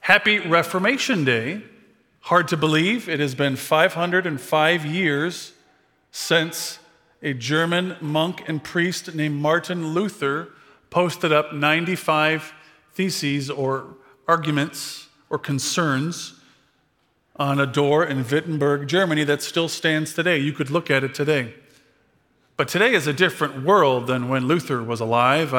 Happy Reformation Day. Hard to believe, it has been 505 years since a German monk and priest named Martin Luther posted up 95 theses or arguments or concerns on a door in Wittenberg, Germany that still stands today. You could look at it today. But today is a different world than when Luther was alive.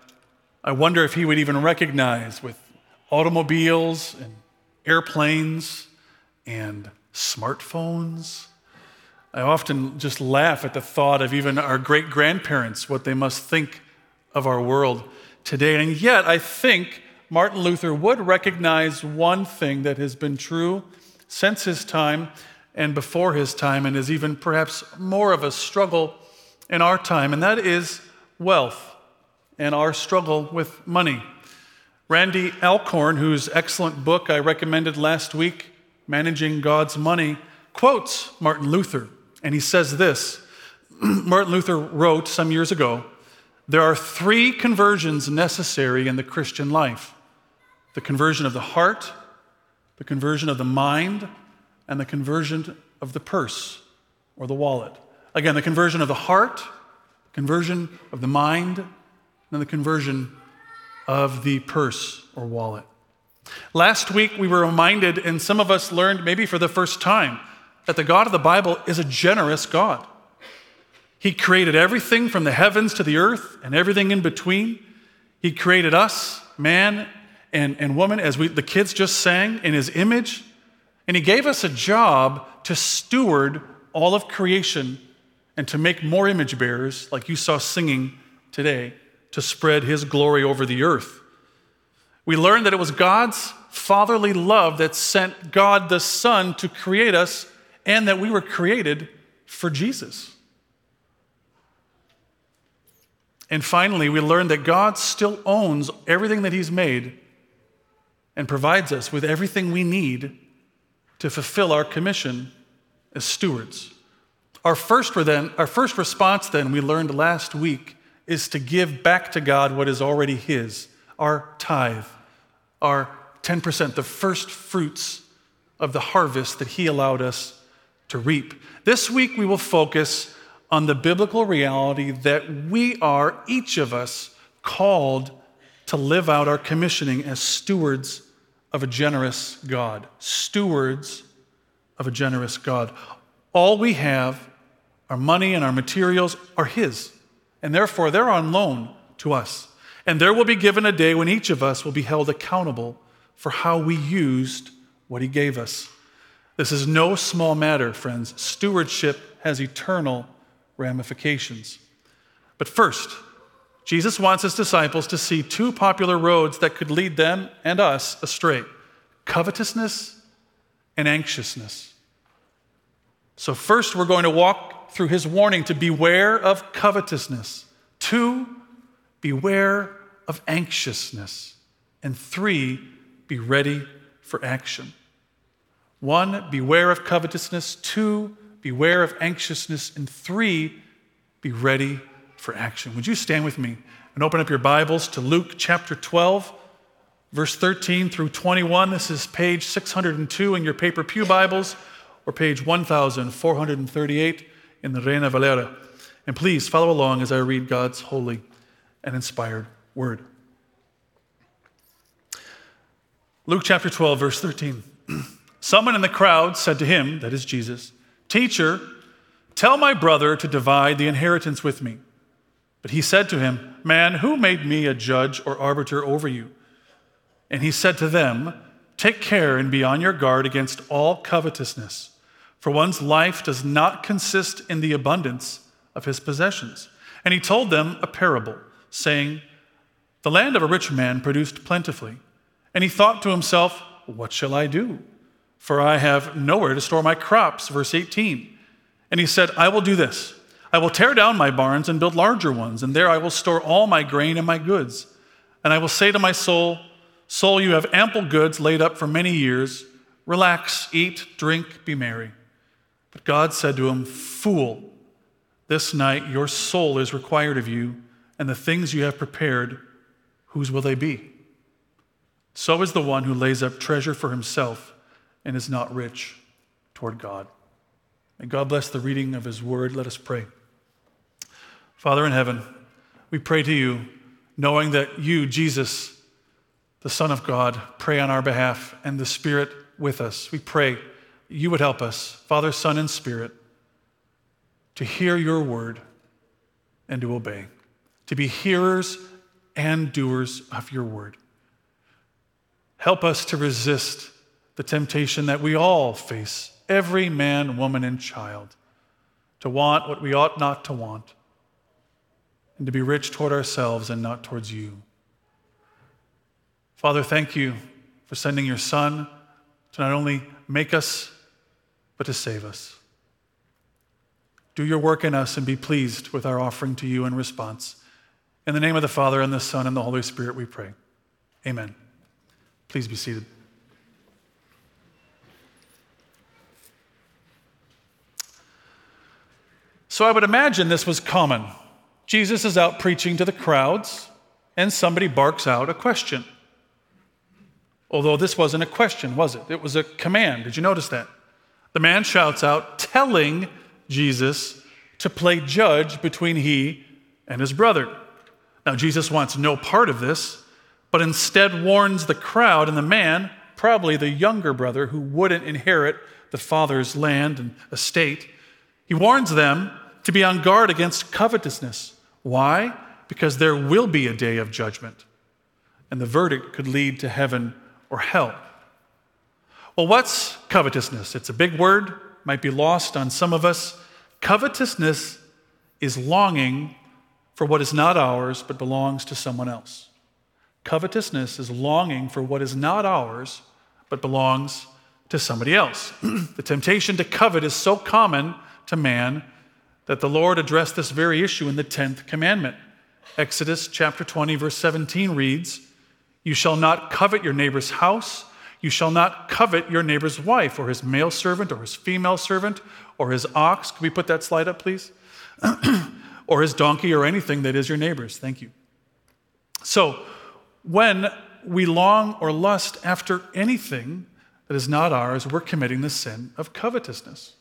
I wonder if he would even recognize, with automobiles and airplanes and smartphones. I often just laugh at the thought of even our great-grandparents, what they must think of our world today. And yet, I think Martin Luther would recognize one thing that has been true since his time and before his time, and is even perhaps more of a struggle in our time, and that is wealth and our struggle with money. Randy Alcorn, whose excellent book I recommended last week, Managing God's Money, quotes Martin Luther, and he says this. Martin Luther wrote some years ago, "There are three conversions necessary in the Christian life: the conversion of the heart, the conversion of the mind, and the conversion of the purse or the wallet." Again, the conversion of the heart, the conversion of the mind, and the conversion of the purse or wallet. Last week, we were reminded, and some of us learned maybe for the first time, that the God of the Bible is a generous God. He created everything from the heavens to the earth and everything in between. He created us, man and woman, as the kids just sang, in his image. And he gave us a job to steward all of creation and to make more image bearers, like you saw singing today, to spread his glory over the earth. We learned that it was God's fatherly love that sent God the Son to create us, and that we were created for Jesus. And finally, we learned that God still owns everything that he's made and provides us with everything we need to fulfill our commission as stewards. Our first response then, we learned last week, is to give back to God what is already his, our tithe, our 10%, the first fruits of the harvest that he allowed us to reap. This week we will focus on the biblical reality that we are, each of us, called to live out our commissioning as stewards of a generous God. Stewards of a generous God. All we have, our money and our materials, are his, and therefore they're on loan to us. And there will be given a day when each of us will be held accountable for how we used what he gave us. This is no small matter, friends. Stewardship has eternal ramifications. But first, Jesus wants his disciples to see two popular roads that could lead them and us astray: covetousness and anxiousness. So first, we're going to walk through his warning to beware of covetousness. 2, beware of anxiousness. And 3, be ready for action. 1, beware of covetousness. 2, beware of anxiousness. And 3, be ready for action. Would you stand with me and open up your Bibles to Luke chapter 12, verse 13 through 21. This is page 602 in your paper pew Bibles, or page 1438 in the Reina Valera. And please follow along as I read God's holy and inspired word. Luke chapter 12, verse 13. Someone in the crowd said to him, that is Jesus, "Teacher, tell my brother to divide the inheritance with me." But he said to him, "Man, who made me a judge or arbiter over you?" And he said to them, "Take care and be on your guard against all covetousness, for one's life does not consist in the abundance of his possessions." And he told them a parable, saying, "The land of a rich man produced plentifully. And he thought to himself, 'What shall I do? For I have nowhere to store my crops.'" Verse 18. And he said, "I will do this. I will tear down my barns and build larger ones, and there I will store all my grain and my goods. And I will say to my soul, 'Soul, you have ample goods laid up for many years. Relax, eat, drink, be merry.' But God said to him, 'Fool, this night your soul is required of you, and the things you have prepared, whose will they be?' So is the one who lays up treasure for himself and is not rich toward God. May God bless the reading of his word. Let us pray. Father in heaven, we pray to you, knowing that you, Jesus, the Son of God, pray on our behalf, and the Spirit with us. We pray that you would help us, Father, Son, and Spirit, to hear your word and to obey, to be hearers and doers of your word. Help us to resist the temptation that we all face, every man, woman, and child, to want what we ought not to want, and to be rich toward ourselves and not towards you. Father, thank you for sending your Son to not only make us, but to save us. Do your work in us and be pleased with our offering to you in response. In the name of the Father, and the Son, and the Holy Spirit, we pray. Amen. Please be seated. So I would imagine this was common. Jesus is out preaching to the crowds, and somebody barks out a question. Although this wasn't a question, was it? It was a command. Did you notice that? The man shouts out, telling Jesus to play judge between he and his brother. Now, Jesus wants no part of this, but instead warns the crowd and the man, probably the younger brother who wouldn't inherit the father's land and estate. He warns them to be on guard against covetousness. Why? Because there will be a day of judgment, and the verdict could lead to heaven or hell. Well, what's covetousness? It's a big word, might be lost on some of us. Covetousness is longing for what is not ours but belongs to someone else. Covetousness is longing for what is not ours but belongs to somebody else. The temptation to covet is so common to man that the Lord addressed this very issue in the 10th commandment. Exodus chapter 20, verse 17 reads, "You shall not covet your neighbor's house. You shall not covet your neighbor's wife or his male servant or his female servant or his ox." Can we put that slide up, please? Or his donkey or anything that is your neighbor's. Thank you. So when we long or lust after anything that is not ours, we're committing the sin of covetousness.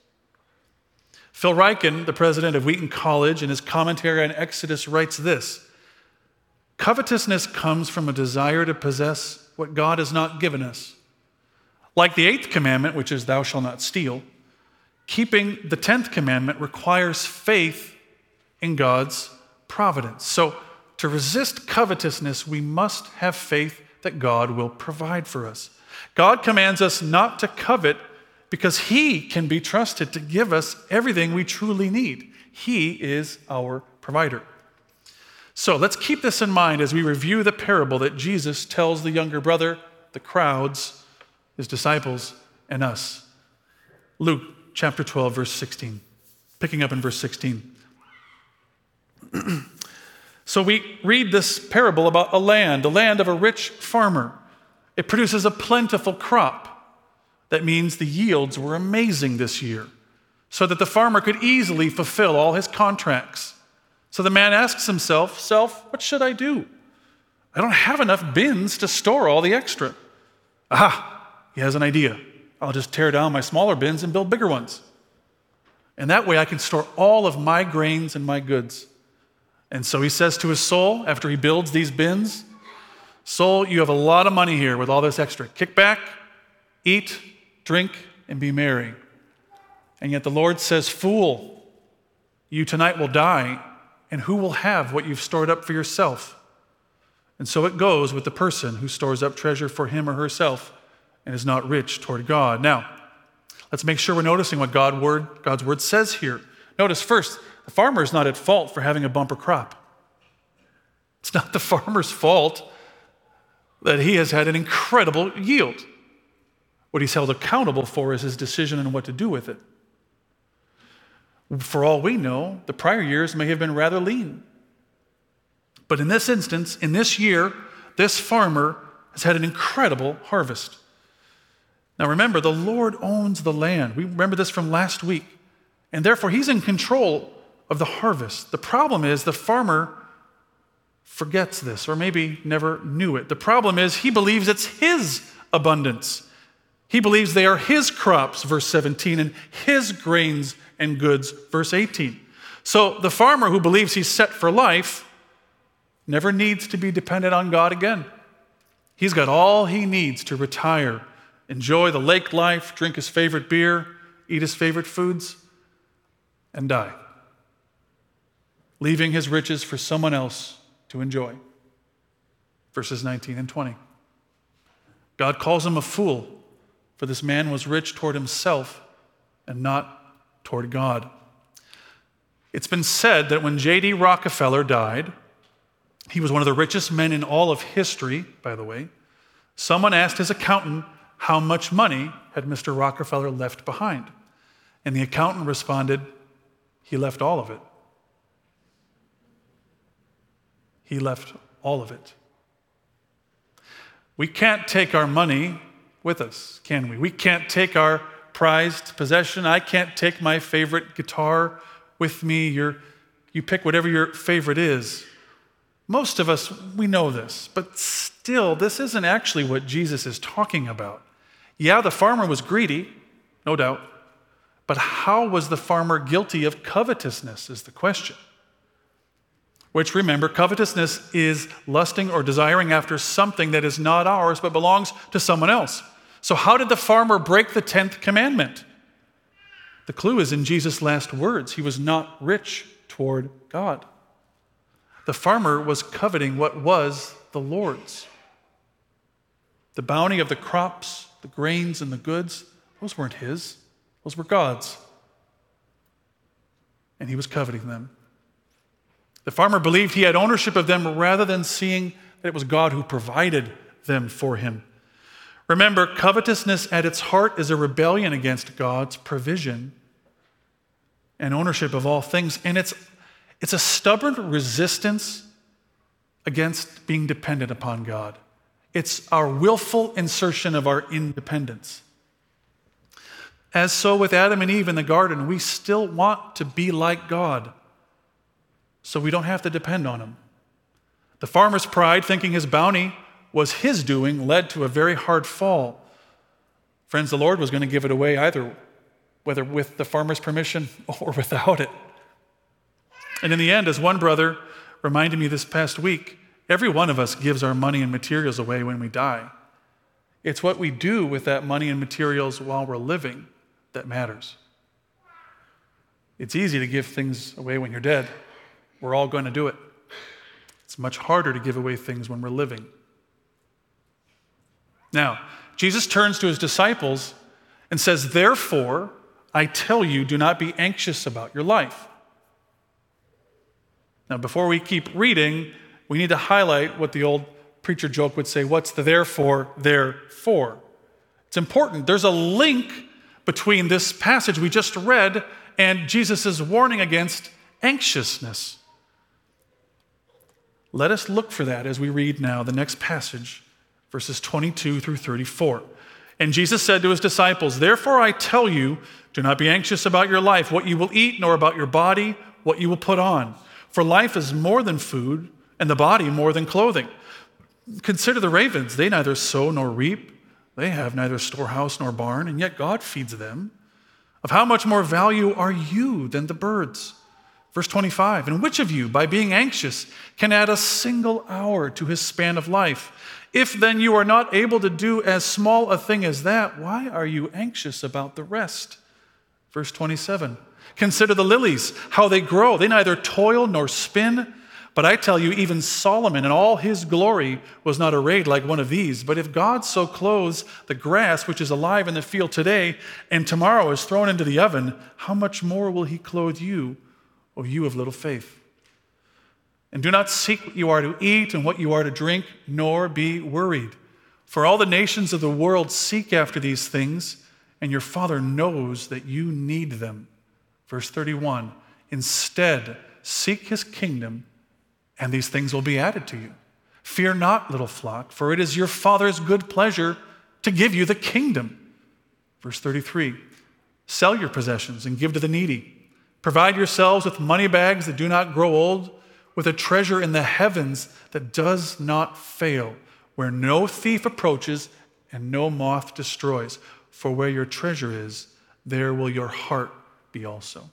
Phil Ryken, the president of Wheaton College, in his commentary on Exodus writes this: "Covetousness comes from a desire to possess what God has not given us. Like the 8th commandment, which is thou shalt not steal, keeping the 10th commandment requires faith in God's providence. So to resist covetousness, we must have faith that God will provide for us. God commands us not to covet because he can be trusted to give us everything we truly need. He is our provider." So let's keep this in mind as we review the parable that Jesus tells the younger brother, the crowds, his disciples, and us. Luke chapter 12, verse 16. Picking up in verse 16. So we read this parable about a land of a rich farmer. It produces a plentiful crop. That means the yields were amazing this year, so that the farmer could easily fulfill all his contracts. So the man asks himself, "What should I do? I don't have enough bins to store all the extra." Aha, he has an idea. "I'll just tear down my smaller bins and build bigger ones. And that way I can store all of my grains and my goods." And so he says to his soul, after he builds these bins, "Soul, you have a lot of money here with all this extra. Kick back, eat, drink, and be merry." And yet the Lord says, "Fool, you tonight will die, and who will have what you've stored up for yourself?" And so it goes with the person who stores up treasure for him or herself and is not rich toward God. Now, let's make sure we're noticing what God's word says here. Notice first, the farmer is not at fault for having a bumper crop. It's not the farmer's fault that he has had an incredible yield. What he's held accountable for is his decision on what to do with it. For all we know, the prior years may have been rather lean. But in this instance, in this year, this farmer has had an incredible harvest. Now remember, the Lord owns the land. We remember this from last week. And therefore, he's in control of the harvest. The problem is the farmer forgets this, or maybe never knew it. The problem is he believes it's his abundance. He believes they are his crops, verse 17, and his grains and goods, verse 18. So the farmer who believes he's set for life never needs to be dependent on God again. He's got all he needs to retire, enjoy the lake life, drink his favorite beer, eat his favorite foods, and die, leaving his riches for someone else to enjoy. Verses 19 and 20. God calls him a fool, for this man was rich toward himself and not toward God. It's been said that when J.D. Rockefeller died, he was one of the richest men in all of history, by the way. Someone asked his accountant how much money had Mr. Rockefeller left behind. And the accountant responded, he left all of it. He left all of it. We can't take our money with us, can we? We can't take our prized possession. I can't take my favorite guitar with me. You pick whatever your favorite is. Most of us, we know this, but still, this isn't actually what Jesus is talking about. Yeah, the farmer was greedy, no doubt, but how was the farmer guilty of covetousness is the question. Which, remember, covetousness is lusting or desiring after something that is not ours but belongs to someone else. So how did the farmer break the 10th commandment? The clue is in Jesus' last words. He was not rich toward God. The farmer was coveting what was the Lord's. The bounty of the crops, the grains, and the goods, those weren't his. Those were God's. And he was coveting them. The farmer believed he had ownership of them rather than seeing that it was God who provided them for him. Remember, covetousness at its heart is a rebellion against God's provision and ownership of all things. And it's a stubborn resistance against being dependent upon God. It's our willful insertion of our independence. As so with Adam and Eve in the garden, we still want to be like God, so we don't have to depend on him. The farmer's pride, thinking his bounty was his doing, led to a very hard fall. Friends, the Lord was going to give it away either, whether with the farmer's permission or without it. And in the end, as one brother reminded me this past week, every one of us gives our money and materials away when we die. It's what we do with that money and materials while we're living that matters. It's easy to give things away when you're dead. We're all going to do it. It's much harder to give away things when we're living. Now, Jesus turns to his disciples and says, "Therefore, I tell you, do not be anxious about your life." Now, before we keep reading, we need to highlight what the old preacher joke would say, what's the therefore there for? It's important. There's a link between this passage we just read and Jesus' warning against anxiousness. Let us look for that as we read now the next passage, verses 22 through 34. And Jesus said to his disciples, "Therefore I tell you, do not be anxious about your life, what you will eat, nor about your body, what you will put on. For life is more than food, and the body more than clothing. Consider the ravens, they neither sow nor reap, they have neither storehouse nor barn, and yet God feeds them. Of how much more value are you than the birds?" Verse 25, "And which of you, by being anxious, can add a single hour to his span of life? If then you are not able to do as small a thing as that, why are you anxious about the rest?" Verse 27, "Consider the lilies, how they grow. They neither toil nor spin. But I tell you, even Solomon in all his glory was not arrayed like one of these. But if God so clothes the grass which is alive in the field today and tomorrow is thrown into the oven, how much more will he clothe you, O you of little faith? And do not seek what you are to eat and what you are to drink, nor be worried. For all the nations of the world seek after these things, and your Father knows that you need them." Verse 31, "Instead, seek his kingdom, and these things will be added to you. Fear not, little flock, for it is your Father's good pleasure to give you the kingdom." Verse 33, "Sell your possessions and give to the needy. Provide yourselves with money bags that do not grow old, with a treasure in the heavens that does not fail, where no thief approaches and no moth destroys. For where your treasure is, there will your heart be also.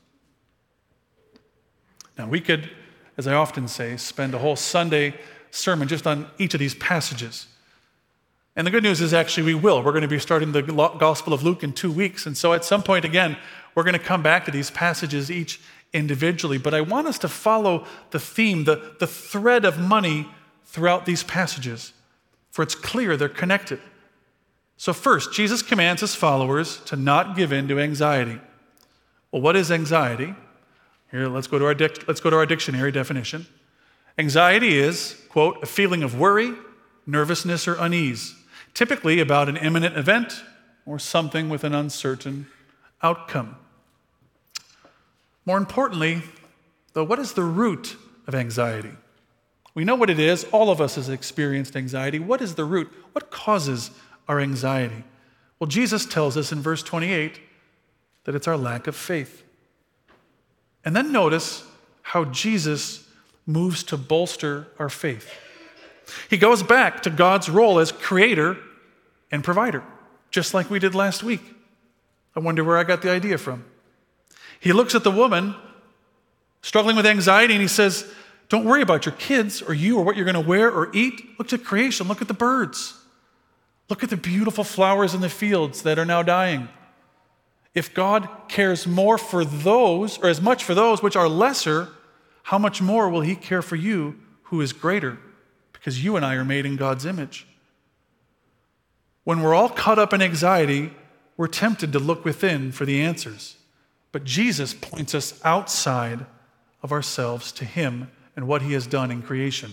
Now, we could, as I often say, spend a whole Sunday sermon just on each of these passages. And the good news is actually we will. We're going to be starting the Gospel of Luke in 2 weeks. And so at some point, again, we're going to come back to these passages each individually. But I want us to follow the theme, the thread of money throughout these passages. For it's clear they're connected. So first, Jesus commands his followers to not give in to anxiety. Well, what is anxiety? Here, let's go to our dictionary definition. Anxiety is, quote, a feeling of worry, nervousness, or unease, typically about an imminent event or something with an uncertain outcome. More importantly, though, what is the root of anxiety? We know what it is. All of us has experienced anxiety. What is the root? What causes our anxiety? Well, Jesus tells us in verse 28 that it's our lack of faith. And then notice how Jesus moves to bolster our faith. He goes back to God's role as creator and provider, just like we did last week. I wonder where I got the idea from. He looks at the woman struggling with anxiety and he says, don't worry about your kids or you or what you're going to wear or eat. Look at creation. Look at the birds. Look at the beautiful flowers in the fields that are now dying. If God cares more for those, or as much for those which are lesser, how much more will he care for you who is greater? Because you and I are made in God's image. When we're all caught up in anxiety, we're tempted to look within for the answers. But Jesus points us outside of ourselves to him and what he has done in creation.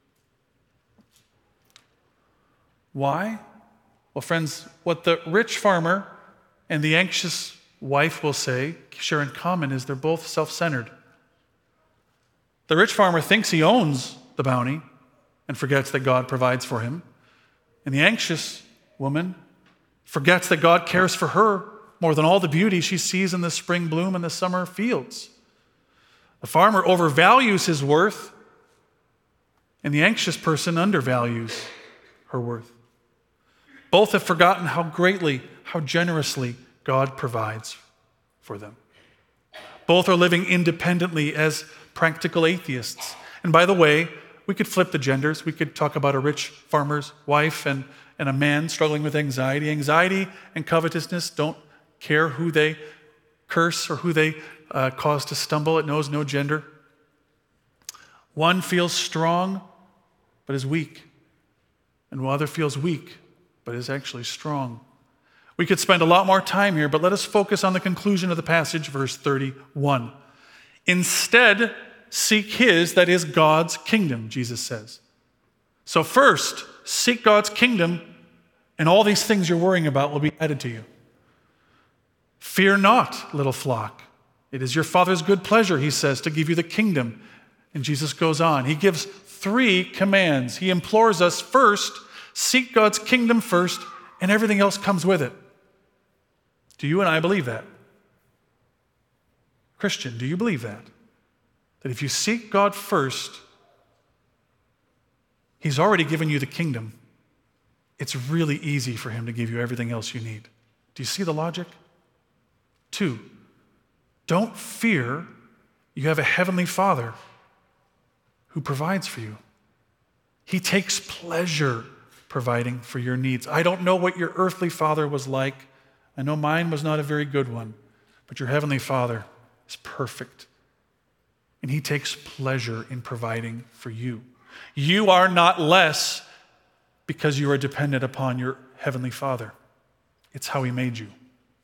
Why? Well, friends, what the rich farmer and the anxious wife will share in common is they're both self-centered. The rich farmer thinks he owns the bounty and forgets that God provides for him. And the anxious woman forgets that God cares for her more than all the beauty she sees in the spring bloom and the summer fields. The farmer overvalues his worth, and the anxious person undervalues her worth. Both have forgotten how greatly, how generously God provides for them. Both are living independently as practical atheists. And by the way, we could flip the genders. We could talk about a rich farmer's wife and a man struggling with anxiety. Anxiety and covetousness don't care who they curse or who they cause to stumble. It knows no gender. One feels strong but is weak, and the other feels weak but is actually strong. We could spend a lot more time here, but let us focus on the conclusion of the passage, verse 31. Instead, seek his, that is God's kingdom, Jesus says. So first, seek God's kingdom, and all these things you're worrying about will be added to you. Fear not, little flock. It is your Father's good pleasure, he says, to give you the kingdom. And Jesus goes on. He gives 3 commands. He implores us first, seek God's kingdom first, and everything else comes with it. Do you and I believe that? Christian, do you believe that? That if you seek God first, he's already given you the kingdom. It's really easy for him to give you everything else you need. Do you see the logic? 2, don't fear. You have a heavenly Father who provides for you. He takes pleasure providing for your needs. I don't know what your earthly father was like. I know mine was not a very good one, but your heavenly Father is perfect. And he takes pleasure in providing for you. You are not less because you are dependent upon your heavenly Father. It's how he made you.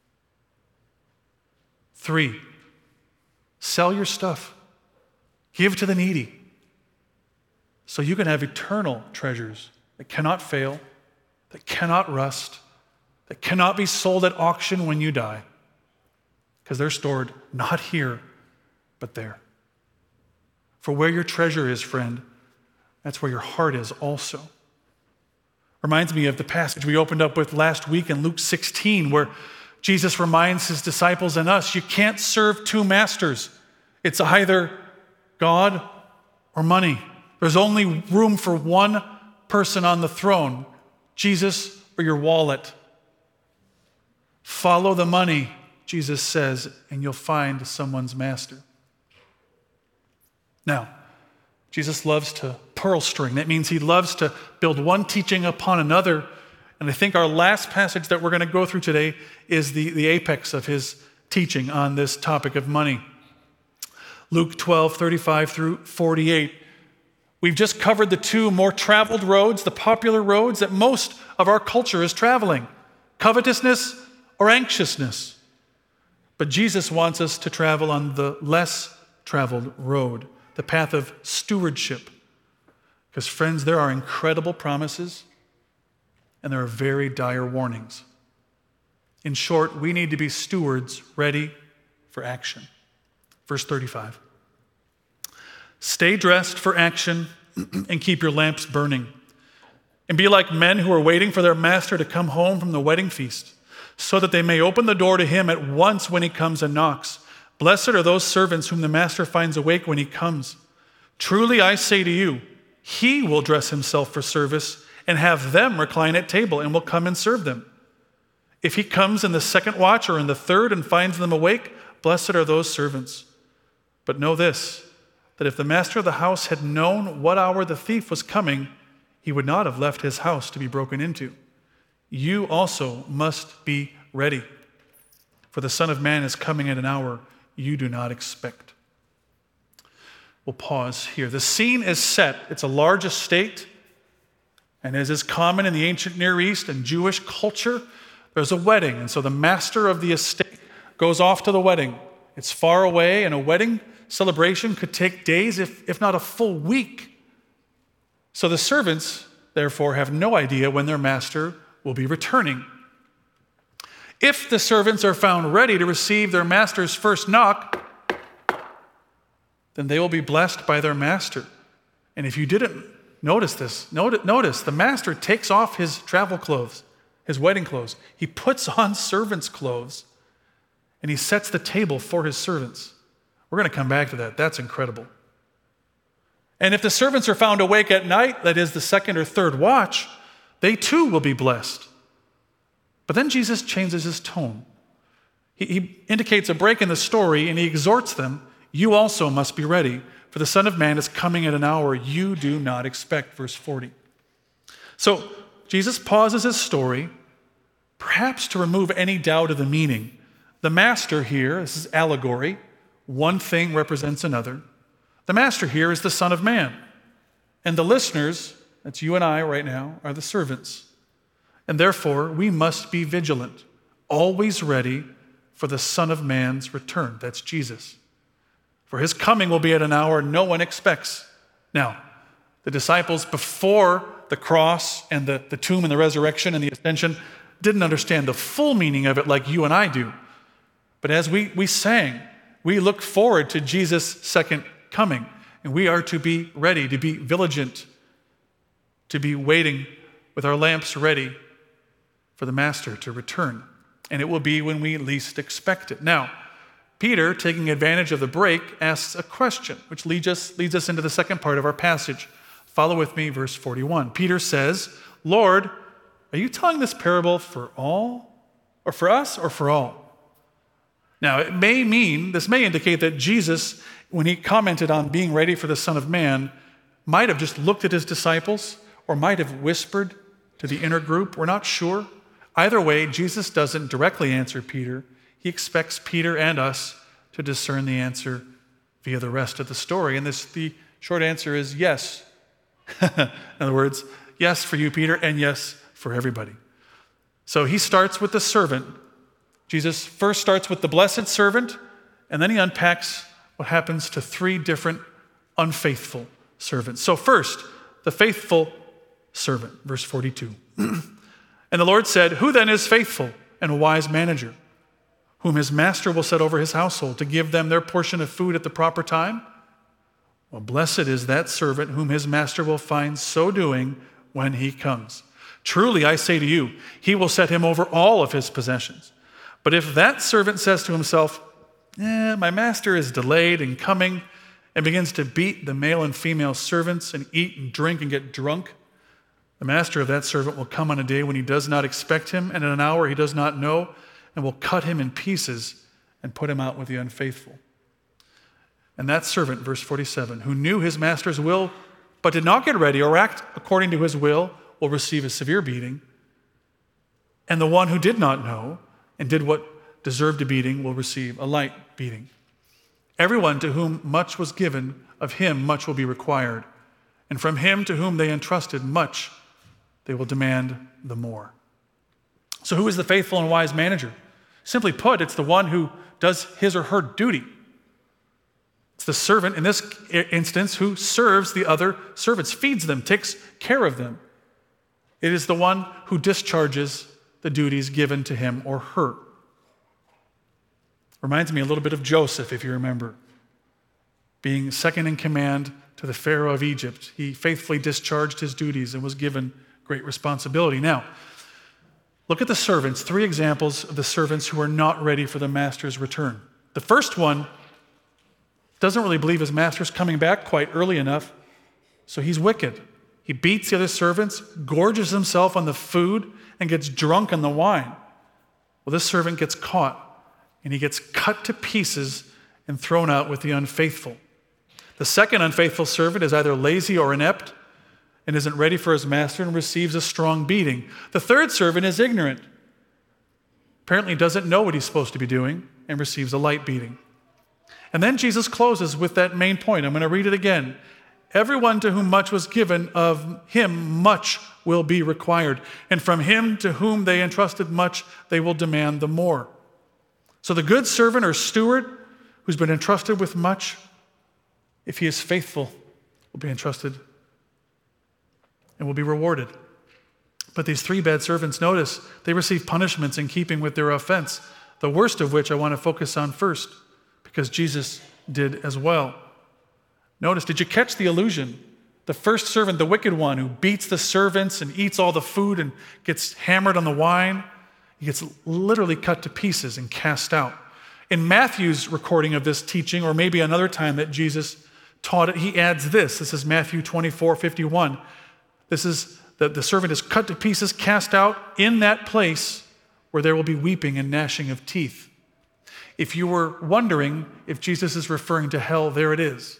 3, sell your stuff. Give to the needy so you can have eternal treasures that cannot fail, that cannot rust, that cannot be sold at auction when you die, because they're stored not here, but there. For where your treasure is, friend, that's where your heart is also. Reminds me of the passage we opened up with last week in Luke 16, where Jesus reminds his disciples and us, you can't serve 2 masters. It's either God or money. There's only room for one person on the throne, Jesus or your wallet. Follow the money, Jesus says, and you'll find someone's master. Now, Jesus loves to pearl string. That means he loves to build one teaching upon another. And I think our last passage that we're going to go through today is the apex of his teaching on this topic of money. Luke 12, 35 through 48. We've just covered the two more traveled roads, the popular roads that most of our culture is traveling: covetousness or anxiousness. But Jesus wants us to travel on the less traveled road, the path of stewardship. Because friends, there are incredible promises and there are very dire warnings. In short, we need to be stewards ready for action. Verse 35. Stay dressed for action and keep your lamps burning. And be like men who are waiting for their master to come home from the wedding feast, so that they may open the door to him at once when he comes and knocks. Blessed are those servants whom the master finds awake when he comes. Truly I say to you, he will dress himself for service and have them recline at table and will come and serve them. If he comes in the second watch or in the third and finds them awake, blessed are those servants. But know this, that if the master of the house had known what hour the thief was coming, he would not have left his house to be broken into. You also must be ready, for the Son of Man is coming at an hour you do not expect. We'll pause here. The scene is set. It's a large estate, and as is common in the ancient Near East and Jewish culture, there's a wedding, and so the master of the estate goes off to the wedding. It's far away, and a wedding celebration could take days, if not a full week. So the servants, therefore, have no idea when their master will be returning. If the servants are found ready to receive their master's first knock, then they will be blessed by their master. And if you didn't notice this, notice the master takes off his travel clothes, his wedding clothes. He puts on servant's clothes, and he sets the table for his servants. We're going to come back to that. That's incredible. And if the servants are found awake at night, that is the second or third watch, they too will be blessed. But then Jesus changes his tone. He indicates a break in the story, and he exhorts them, you also must be ready, for the Son of Man is coming at an hour you do not expect, verse 40. So Jesus pauses his story, perhaps to remove any doubt of the meaning. The master here, this is allegory, one thing represents another. The master here is the Son of Man. And the listeners, that's you and I right now, are the servants. And therefore, we must be vigilant, always ready for the Son of Man's return. That's Jesus. For his coming will be at an hour no one expects. Now, the disciples before the cross and the tomb and the resurrection and the ascension didn't understand the full meaning of it like you and I do. But as we sang, we look forward to Jesus' second coming. And we are to be ready, to be vigilant, to be waiting with our lamps ready for the Master to return. And it will be when we least expect it. Now, Peter, taking advantage of the break, asks a question, which leads us into the second part of our passage. Follow with me, verse 41. Peter says, Lord, are you telling this parable for all, or for us, or for all? Now, this may indicate that Jesus, when he commented on being ready for the Son of Man, might have just looked at his disciples or might have whispered to the inner group. We're not sure. Either way, Jesus doesn't directly answer Peter. He expects Peter and us to discern the answer via the rest of the story. And the short answer is yes. In other words, yes for you, Peter, and yes for everybody. So he starts with the servant. Jesus first starts with the blessed servant, and then he unpacks what happens to three different unfaithful servants. So first, the faithful servant, verse 42. And the Lord said, who then is faithful and a wise manager, whom his master will set over his household to give them their portion of food at the proper time? Well, blessed is that servant whom his master will find so doing when he comes. Truly, I say to you, he will set him over all of his possessions. But if that servant says to himself, my master is delayed in coming, and begins to beat the male and female servants and eat and drink and get drunk, the master of that servant will come on a day when he does not expect him and in an hour he does not know, and will cut him in pieces and put him out with the unfaithful. And that servant, verse 47, who knew his master's will but did not get ready or act according to his will receive a severe beating. And the one who did not know and did what deserved a beating will receive a light beating. Everyone to whom much was given, of him much will be required. And from him to whom they entrusted much, they will demand the more. So who is the faithful and wise manager? Simply put, it's the one who does his or her duty. It's the servant, in this instance, who serves the other servants, feeds them, takes care of them. It is the one who discharges the duties given to him or her. Reminds me a little bit of Joseph, if you remember. Being second in command to the Pharaoh of Egypt, he faithfully discharged his duties and was given great responsibility. Now, look at the servants, 3 examples of the servants who are not ready for the master's return. The first one doesn't really believe his master's coming back quite early enough, so he's wicked. He beats the other servants, gorges himself on the food, and gets drunk on the wine. Well, this servant gets caught, and he gets cut to pieces and thrown out with the unfaithful. The second unfaithful servant is either lazy or inept and isn't ready for his master and receives a strong beating. The third servant is ignorant, apparently doesn't know what he's supposed to be doing, and receives a light beating. And then Jesus closes with that main point. I'm going to read it again. Everyone to whom much was given, of him much will be required. And from him to whom they entrusted much, they will demand the more. So the good servant or steward who's been entrusted with much, if he is faithful, will be entrusted and will be rewarded. But these 3 bad servants, notice, they receive punishments in keeping with their offense, the worst of which I want to focus on first, because Jesus did as well. Notice, did you catch the allusion? The first servant, the wicked one, who beats the servants and eats all the food and gets hammered on the wine, he gets literally cut to pieces and cast out. In Matthew's recording of this teaching, or maybe another time that Jesus taught it, he adds this. This is Matthew 24:51. This is that the servant is cut to pieces, cast out in that place where there will be weeping and gnashing of teeth. If you were wondering if Jesus is referring to hell, there it is.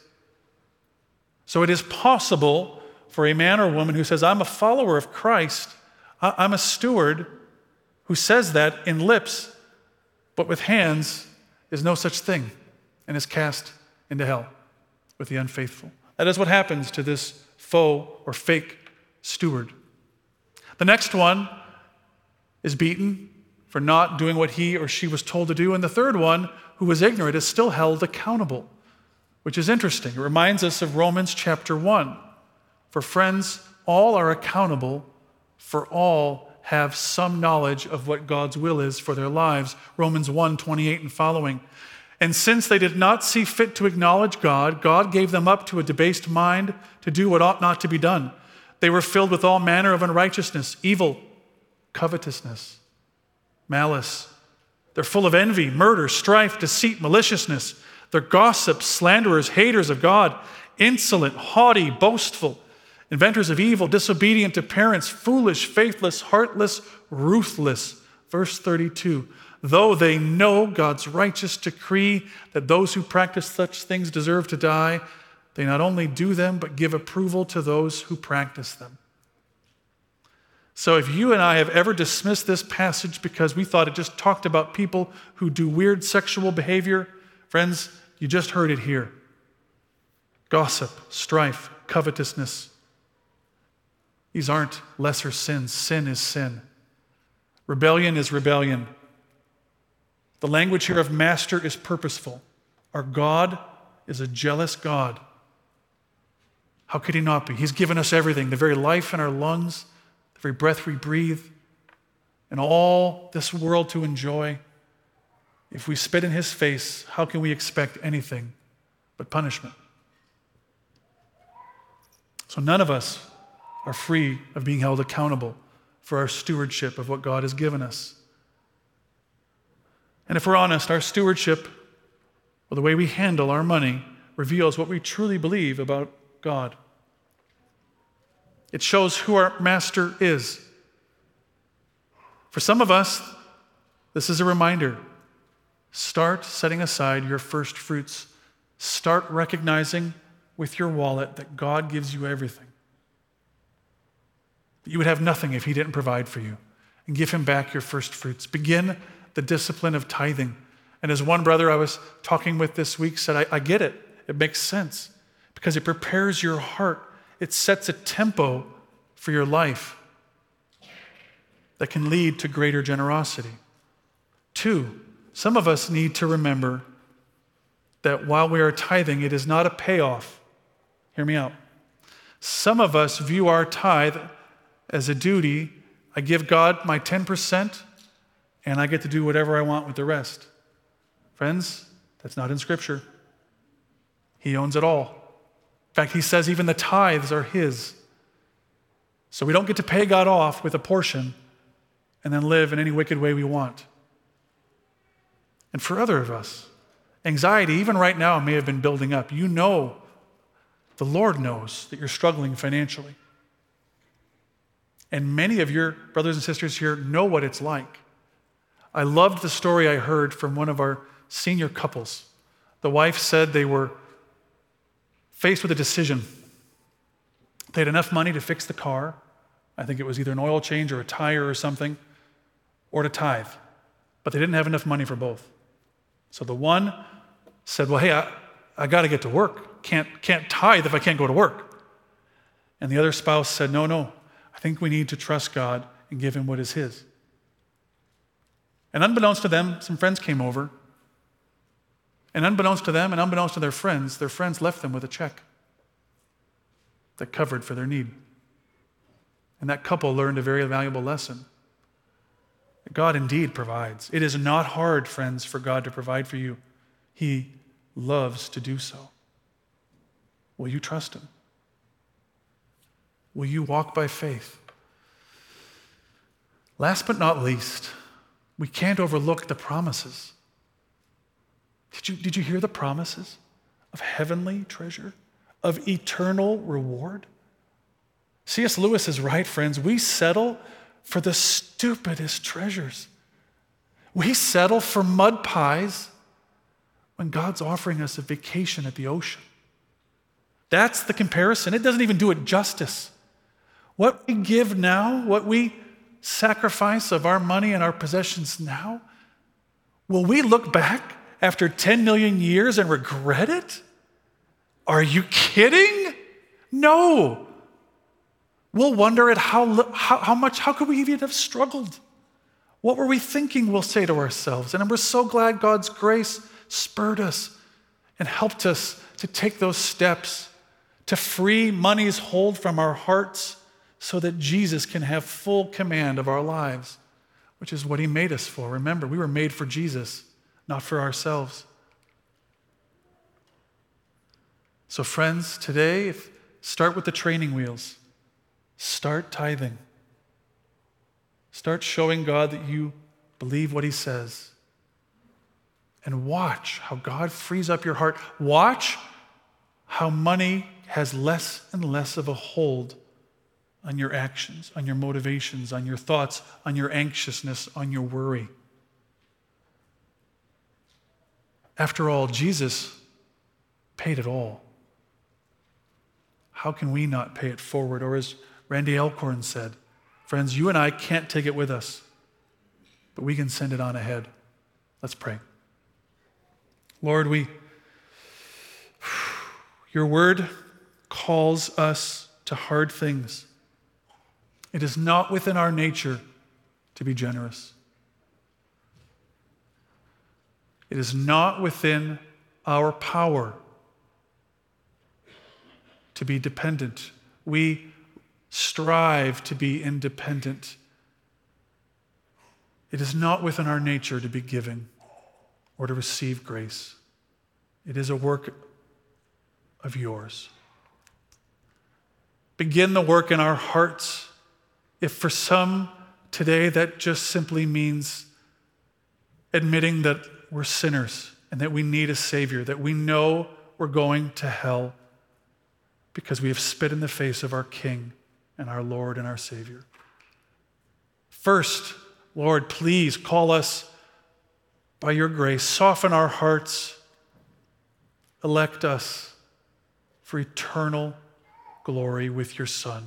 So it is possible for a man or woman who says, I'm a follower of Christ, I'm a steward, who says that in lips, but with hands is no such thing, and is cast into hell with the unfaithful. That is what happens to this faux or fake steward. The next one is beaten for not doing what he or she was told to do, and the third one, who was ignorant, is still held accountable, which is interesting. It reminds us of Romans chapter 1. For friends, all are accountable, for all have some knowledge of what God's will is for their lives. Romans 1:28 and following. And since they did not see fit to acknowledge God, God gave them up to a debased mind to do what ought not to be done. They were filled with all manner of unrighteousness, evil, covetousness, malice. They're full of envy, murder, strife, deceit, maliciousness. They're gossips, slanderers, haters of God, insolent, haughty, boastful, inventors of evil, disobedient to parents, foolish, faithless, heartless, ruthless. Verse 32, though they know God's righteous decree that those who practice such things deserve to die, they not only do them, but give approval to those who practice them. So if you and I have ever dismissed this passage because we thought it just talked about people who do weird sexual behavior, friends, you just heard it here. Gossip, strife, covetousness. These aren't lesser sins. Sin is sin. Rebellion is rebellion. The language here of master is purposeful. Our God is a jealous God. How could he not be? He's given us everything, the very life in our lungs, the very breath we breathe, and all this world to enjoy. If we spit in his face, how can we expect anything but punishment? So none of us are free of being held accountable for our stewardship of what God has given us. And if we're honest, our stewardship, or the way we handle our money, reveals what we truly believe about God. It shows who our master is. For some of us, this is a reminder. Start setting aside your first fruits. Start recognizing with your wallet that God gives you everything. That you would have nothing if he didn't provide for you. And give him back your first fruits. Begin the discipline of tithing. And as one brother I was talking with this week said, I get it. It makes sense. Because it prepares your heart. It sets a tempo for your life that can lead to greater generosity. 2, some of us need to remember that while we are tithing, it is not a payoff. Hear me out. Some of us view our tithe as a duty. I give God my 10%, and I get to do whatever I want with the rest. Friends, that's not in Scripture. He owns it all. In fact, he says even the tithes are his. So we don't get to pay God off with a portion and then live in any wicked way we want. And for other of us, anxiety, even right now, may have been building up. You know, the Lord knows that you're struggling financially. And many of your brothers and sisters here know what it's like. I loved the story I heard from one of our senior couples. The wife said they were faced with a decision. They had enough money to fix the car. I think it was either an oil change or a tire or something, or to tithe. But they didn't have enough money for both. So the one said, well, hey, I got to get to work. Can't tithe if I can't go to work. And the other spouse said, no, I think we need to trust God and give him what is his. And unbeknownst to them, some friends came over. And unbeknownst to them and unbeknownst to their friends left them with a check that covered for their need. And that couple learned a very valuable lesson. God indeed provides. It is not hard, friends, for God to provide for you. He loves to do so. Will you trust him? Will you walk by faith? Last but not least, we can't overlook the promises. Did you hear the promises of heavenly treasure, of eternal reward? C.S. Lewis is right, friends. We settle for the stupidest treasures. We settle for mud pies when God's offering us a vacation at the ocean. That's the comparison. It doesn't even do it justice. What we give now, what we sacrifice of our money and our possessions now, will we look back after 10 million years and regret it? Are you kidding? No. We'll wonder at how could we even have struggled? What were we thinking, we'll say to ourselves. And we're so glad God's grace spurred us and helped us to take those steps to free money's hold from our hearts so that Jesus can have full command of our lives, which is what he made us for. Remember, we were made for Jesus, not for ourselves. So friends, today, start with the training wheels. Start tithing. Start showing God that you believe what he says. And watch how God frees up your heart. Watch how money has less and less of a hold on your actions, on your motivations, on your thoughts, on your anxiousness, on your worry. After all, Jesus paid it all. How can we not pay it forward? Or as Randy Alcorn said, friends, you and I can't take it with us, but we can send it on ahead. Let's pray. Lord, your word calls us to hard things. It is not within our nature to be generous. It is not within our power to be dependent. We strive to be independent. It is not within our nature to be giving or to receive grace. It is a work of yours. Begin the work in our hearts. If for some today that just simply means admitting that we're sinners and that we need a Savior, that we know we're going to hell because we have spit in the face of our King and our Lord and our Savior. First, Lord, please call us by your grace. Soften our hearts. Elect us for eternal glory with your Son.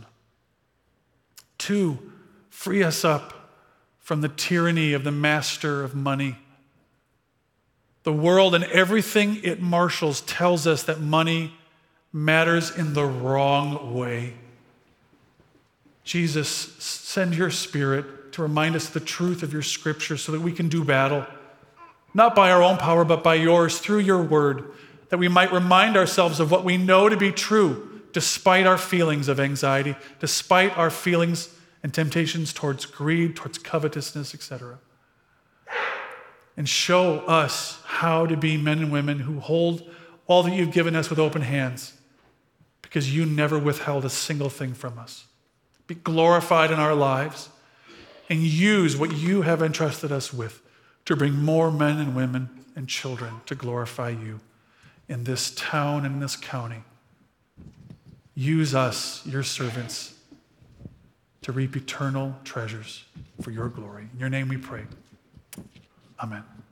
2, free us up from the tyranny of the master of money. The world and everything it marshals tells us that money matters in the wrong way. Jesus, send your Spirit to remind us of the truth of your Scripture so that we can do battle, not by our own power, but by yours, through your word, that we might remind ourselves of what we know to be true, despite our feelings of anxiety, despite our feelings and temptations towards greed, towards covetousness, etc. And show us how to be men and women who hold all that you've given us with open hands, because you never withheld a single thing from us. Be glorified in our lives and use what you have entrusted us with to bring more men and women and children to glorify you in this town and in this county. Use us, your servants, to reap eternal treasures for your glory. In your name we pray. Amen.